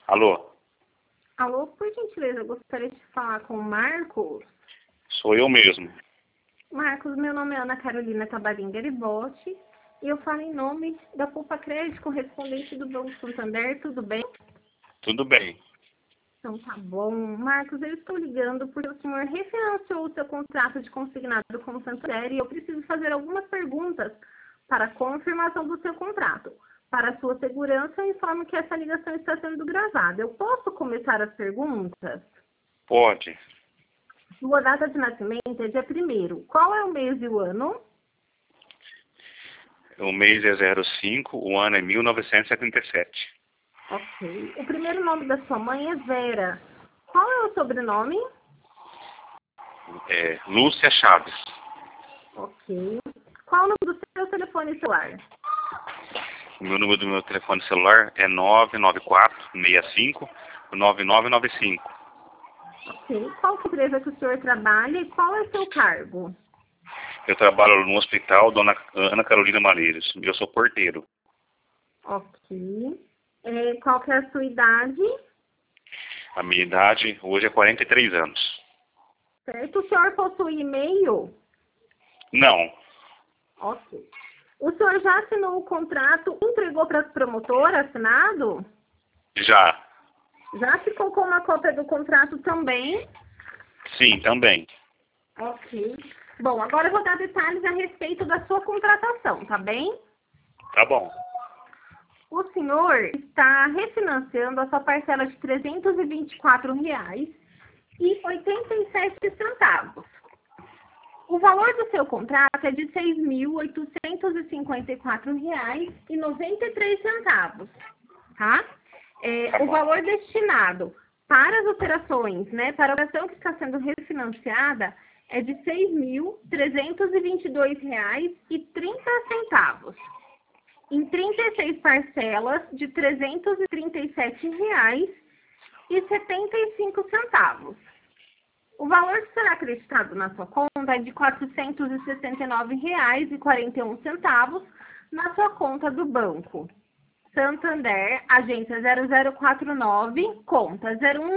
Alô? Alô, por gentileza, eu gostaria de falar com o Marcos. Sou eu mesmo. Marcos, meu nome é Ana Carolina Tabarim Garibotti e eu falo em nome da Poupa Crédito, correspondente do Banco Santander, tudo bem? Tudo bem. Então tá bom. Marcos, eu estou ligando porque o senhor refinanciou o seu contrato de consignado com o Santander e eu preciso fazer algumas perguntas para a confirmação do seu contrato. Para sua segurança, eu informo que essa ligação está sendo gravada. Eu posso começar as perguntas? Pode. Sua data de nascimento é dia 1º. Qual é o mês e o ano? O mês é 05, o ano é 1977. Ok. O primeiro nome da sua mãe é Vera. Qual é o sobrenome? É Lúcia Chaves. Ok. Qual o número do seu telefone celular? O meu número do meu telefone celular é 994-65-9995. Ok. Qual é a empresa que o senhor trabalha e qual é o seu cargo? Eu trabalho no hospital Dona Ana Carolina Malheiros. Eu sou porteiro. Ok. Qual que é a sua idade? A minha idade hoje é 43 anos. Certo. O senhor possui e-mail? Não, Ok. O senhor já assinou o contrato, entregou para a promotora assinado? já. Já ficou com uma cópia do contrato também? Sim, também. Ok. Bom, agora eu vou dar detalhes a respeito da sua contratação, tá bem? Tá bom. O senhor está refinanciando a sua parcela de R$ 324,87. O valor do seu contrato é de R$ 6.854,93, tá? Tá O bom. valor destinado para as operações, né, para a operação que está sendo refinanciada é de R$ 6.322,30 em 36 parcelas de R$ 337,75. O valor que será acreditado na sua conta é de R$ 469,41 na sua conta do banco. Santander, agência 0049, conta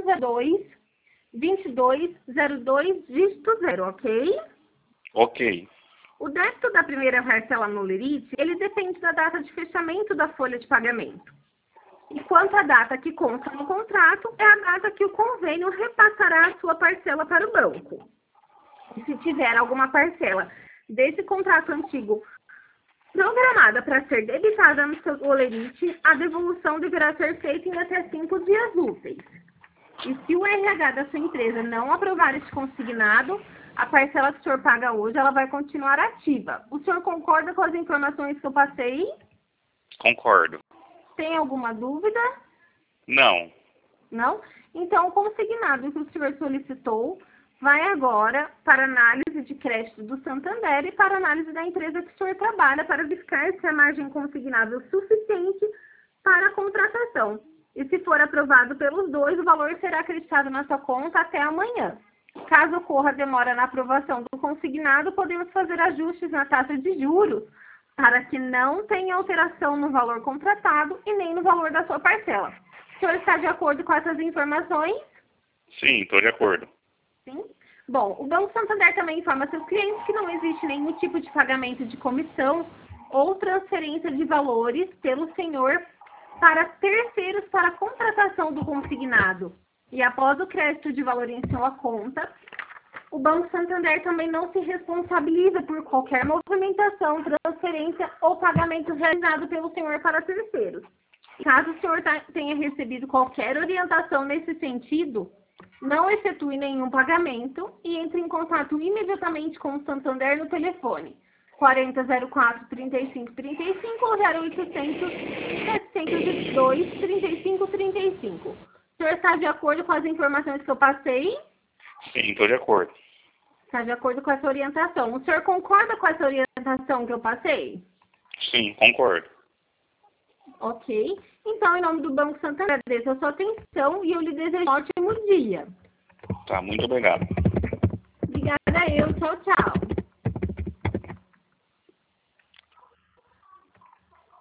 0102-2202, dígito 0, ok? Ok. O débito da primeira parcela no Lerite, ele depende da data de fechamento da folha de pagamento. Enquanto a data que consta no contrato é a data que o convênio repassará a sua parcela para o banco. E se tiver alguma parcela desse contrato antigo programada para ser debitada no seu Lerite, a devolução deverá ser feita em até 5 dias úteis. E se o RH da sua empresa não aprovar esse consignado, a parcela que o senhor paga hoje, ela vai continuar ativa. O senhor concorda com as informações que eu passei? Concordo. Tem alguma dúvida? Não. Não? Então, o consignado que o senhor solicitou vai agora para análise de crédito do Santander e para análise da empresa que o senhor trabalha para verificar se a margem consignada é suficiente para a contratação. E se for aprovado pelos dois, o valor será acreditado na sua conta até amanhã. Caso ocorra demora na aprovação do consignado, podemos fazer ajustes na taxa de juros para que não tenha alteração no valor contratado e nem no valor da sua parcela. O senhor está de acordo com essas informações? Sim, estou de acordo. Sim. Bom, o Banco Santander também informa seus clientes que não existe nenhum tipo de pagamento de comissão ou transferência de valores pelo senhor para terceiros para a contratação do consignado. E após o crédito de valor em sua conta, o Banco Santander também não se responsabiliza por qualquer movimentação, transferência ou pagamento realizado pelo senhor para terceiros. Caso o senhor tenha recebido qualquer orientação nesse sentido, não efetue nenhum pagamento e entre em contato imediatamente com o Santander no telefone 4004-3535 ou 0800-702-3535. O senhor está de acordo com as informações que eu passei? Sim, estou de acordo. Está de acordo com essa orientação. O senhor concorda com essa orientação que eu passei? Sim, concordo. Ok. Então, em nome do Banco Santander, agradeço a sua atenção e eu lhe desejo um ótimo dia. Tá, muito obrigado. Obrigada eu. Tchau, tchau.